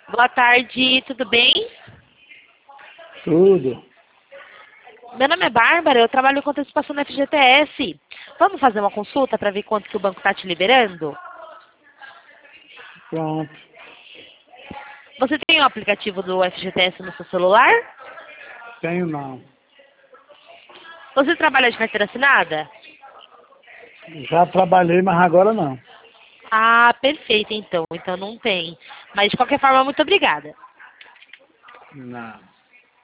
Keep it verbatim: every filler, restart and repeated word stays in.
Boa tarde, tudo bem? Tudo. Meu nome é Bárbara, eu trabalho com antecipação no F G T S. Vamos fazer uma consulta para ver quanto que o banco está te liberando? Pronto. Você tem o aplicativo do F G T S no seu celular? Tenho não. Você trabalha de carteira assinada? Já trabalhei, mas agora não. Ah, perfeito então. Então não tem. Mas de qualquer forma, muito obrigada. Não.